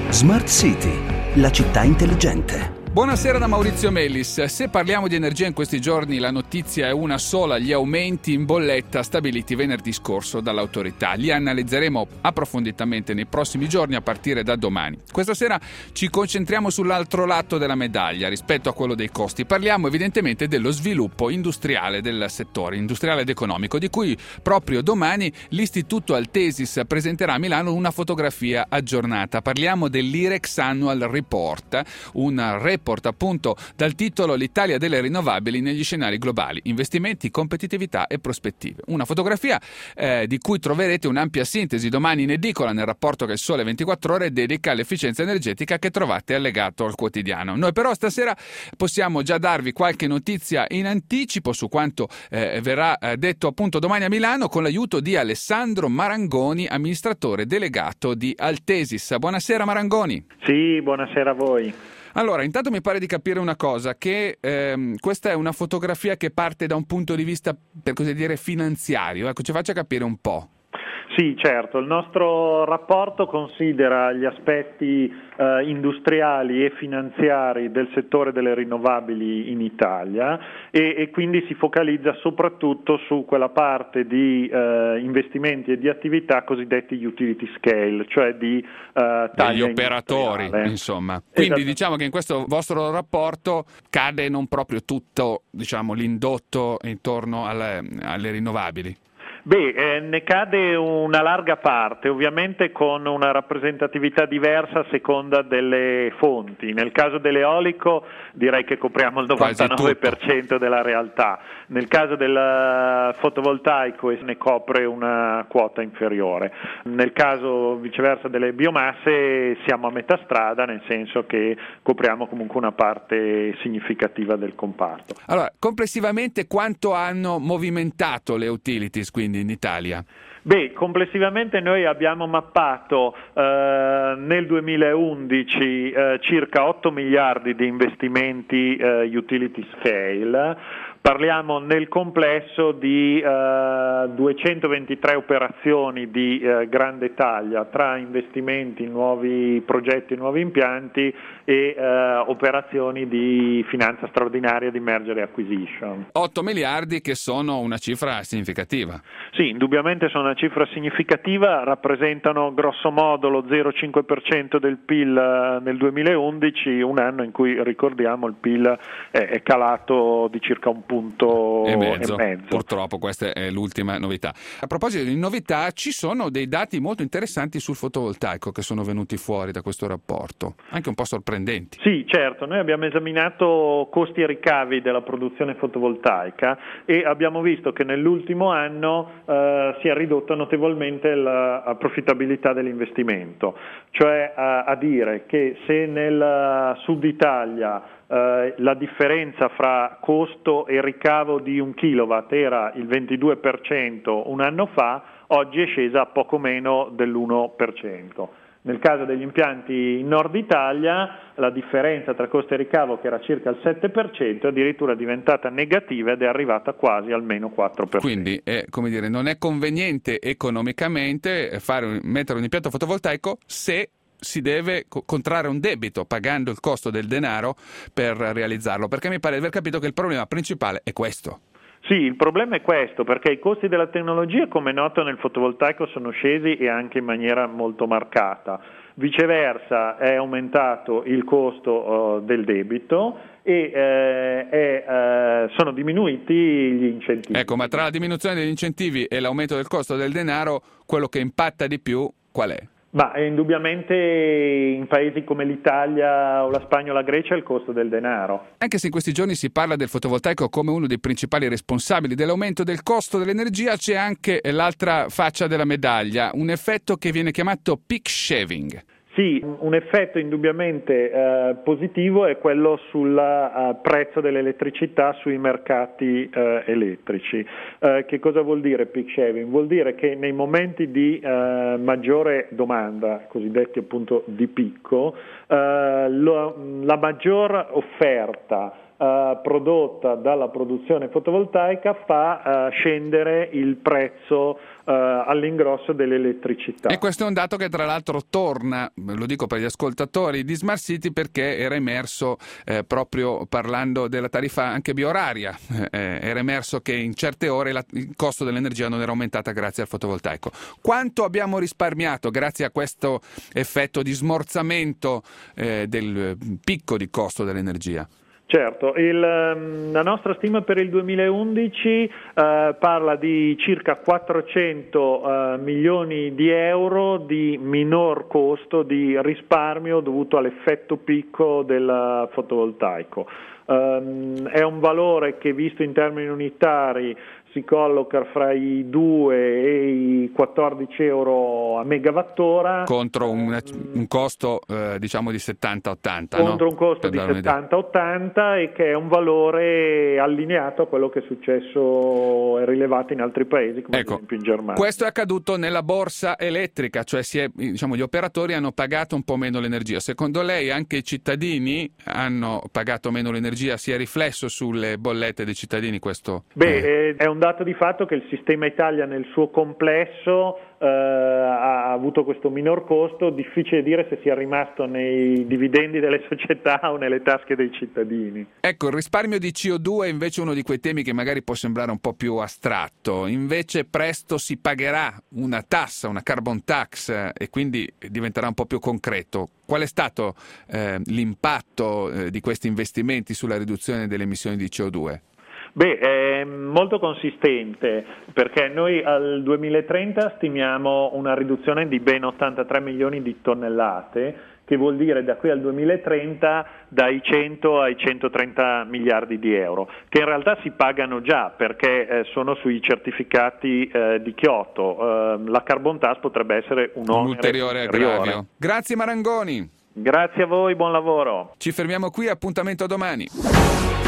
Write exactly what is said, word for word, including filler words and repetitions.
Smart City, la città intelligente. Buonasera da Maurizio Mellis. Se parliamo di energia in questi giorni, la notizia è una sola: gli aumenti in bolletta stabiliti venerdì scorso dall'autorità. Li analizzeremo approfonditamente nei prossimi giorni a partire da domani. Questa sera ci concentriamo sull'altro lato della medaglia rispetto a quello dei costi. Parliamo evidentemente dello sviluppo industriale del settore, industriale ed economico, di cui proprio domani l'Istituto Altesis presenterà a Milano una fotografia aggiornata. Parliamo dell'I R E X Annual Report, un report appunto dal titolo L'Italia delle rinnovabili negli scenari globali, investimenti, competitività e prospettive. Una fotografia eh, di cui troverete un'ampia sintesi domani in edicola nel rapporto che il Sole ventiquattro Ore dedica all'efficienza energetica, che trovate allegato al quotidiano. Noi però stasera possiamo già darvi qualche notizia in anticipo su quanto eh, verrà eh, detto appunto domani a Milano, con l'aiuto di Alessandro Marangoni, amministratore delegato di Altesis. Buonasera Marangoni. Sì, buonasera a voi. Allora, intanto mi pare di capire una cosa, che ehm, questa è una fotografia che parte da un punto di vista, per così dire, finanziario. Ecco, ci faccia capire un po'. Sì, certo, il nostro rapporto considera gli aspetti eh, industriali e finanziari del settore delle rinnovabili in Italia e, e quindi si focalizza soprattutto su quella parte di eh, investimenti e di attività cosiddetti utility scale, cioè di eh, taglia degli operatori, insomma. Quindi esatto. Diciamo che in questo vostro rapporto cade non proprio tutto, diciamo, l'indotto intorno alle, alle rinnovabili. Beh, eh, ne cade una larga parte, ovviamente con una rappresentatività diversa a seconda delle fonti. Nel caso dell'eolico direi che copriamo il novantanove per cento della realtà, nel caso del fotovoltaico ne copre una quota inferiore. Nel caso viceversa delle biomasse siamo a metà strada, nel senso che copriamo comunque una parte significativa del comparto. Allora, complessivamente quanto hanno movimentato le utilities quindi in Italia? Beh, complessivamente noi abbiamo mappato eh, nel duemilaundici eh, circa otto miliardi di investimenti eh, utility scale. Parliamo nel complesso di eh, duecentoventitré operazioni di eh, grande taglia, tra investimenti, nuovi progetti, nuovi impianti e eh, operazioni di finanza straordinaria, di merger e acquisition. otto miliardi che sono una cifra significativa. Sì, indubbiamente sono una cifra significativa, rappresentano grosso modo lo zero virgola cinque per cento del P I L nel duemilaundici, un anno in cui, ricordiamo, il P I L è, è calato di circa un punto e mezzo. e mezzo. Purtroppo questa è l'ultima novità. A proposito di novità, ci sono dei dati molto interessanti sul fotovoltaico che sono venuti fuori da questo rapporto, anche un po' sorprendenti. Sì, certo, noi abbiamo esaminato costi e ricavi della produzione fotovoltaica e abbiamo visto che nell'ultimo anno eh, si è ridotta notevolmente la profittabilità dell'investimento, cioè a, a dire che se nel Sud Italia Uh, la differenza fra costo e ricavo di un kilowatt era il ventidue per cento un anno fa, oggi è scesa a poco meno dell'uno per cento. Nel caso degli impianti in Nord Italia la differenza tra costo e ricavo, che era circa il sette per cento, è addirittura diventata negativa ed è arrivata quasi al meno quattro per cento. Quindi è, come dire, non è conveniente economicamente fare, mettere un impianto fotovoltaico se si deve contrarre un debito pagando il costo del denaro per realizzarlo, perché mi pare di aver capito che il problema principale è questo. Sì, il problema è questo, perché i costi della tecnologia, come noto, nel fotovoltaico sono scesi e anche in maniera molto marcata. Viceversa è aumentato il costo uh, del debito e eh, è, eh, sono diminuiti gli incentivi. Ecco, ma tra la diminuzione degli incentivi e l'aumento del costo del denaro, quello che impatta di più qual è? Ma indubbiamente in paesi come l'Italia o la Spagna o la Grecia è il costo del denaro. Anche se in questi giorni si parla del fotovoltaico come uno dei principali responsabili dell'aumento del costo dell'energia, c'è anche l'altra faccia della medaglia, un effetto che viene chiamato peak shaving. Sì, un effetto indubbiamente eh, positivo è quello sul uh, prezzo dell'elettricità sui mercati uh, elettrici. Uh, che cosa vuol dire peak shaving? Vuol dire che nei momenti di uh, maggiore domanda, cosiddetti appunto di picco, uh, lo, la maggior offerta Uh, prodotta dalla produzione fotovoltaica fa uh, scendere il prezzo uh, eh, all'ingrosso dell'elettricità. E questo è un dato che tra l'altro torna, lo dico per gli ascoltatori di Smart City, perché era emerso eh, proprio parlando della tariffa anche bioraria, eh, era emerso che in certe ore la, il costo dell'energia non era aumentata grazie al fotovoltaico. Quanto abbiamo risparmiato grazie a questo effetto di smorzamento eh, del picco di costo dell'energia? Certo, il, la nostra stima per il duemilaundici eh, parla di circa quattrocento eh, milioni di euro di minor costo, di risparmio dovuto all'effetto picco del fotovoltaico. Um, è un valore che, visto in termini unitari, si colloca fra i due e i quattordici euro a megawattora contro un, un costo eh, diciamo di settanta ottanta, contro no? un costo Per di settanta ottanta, e che è un valore allineato a quello che è successo e rilevato in altri paesi, come ecco, ad esempio in Germania. Questo è accaduto nella borsa elettrica, cioè si è, diciamo, gli operatori hanno pagato un po' meno l'energia. Secondo lei anche i cittadini hanno pagato meno l'energia? Si è riflesso sulle bollette dei cittadini questo? Beh, eh. è un dato di fatto che il sistema Italia nel suo complesso eh, ha avuto questo minor costo. Difficile dire se sia rimasto nei dividendi delle società o nelle tasche dei cittadini. Ecco, il risparmio di C O due è invece uno di quei temi che magari può sembrare un po' più astratto, invece presto si pagherà una tassa, una carbon tax, eh, e quindi diventerà un po' più concreto. Qual è stato eh, l'impatto eh, di questi investimenti sulla riduzione delle emissioni di C O due? Beh, è molto consistente, perché noi al duemilatrenta stimiamo una riduzione di ben ottantatré milioni di tonnellate, che vuol dire da qui al duemilatrenta dai cento ai centotrenta miliardi di euro, che in realtà si pagano già perché eh, sono sui certificati eh, di Kyoto. Eh, la carbon tax potrebbe essere un, un ulteriore aggravio. Grazie Marangoni. Grazie a voi, buon lavoro. Ci fermiamo qui, appuntamento domani.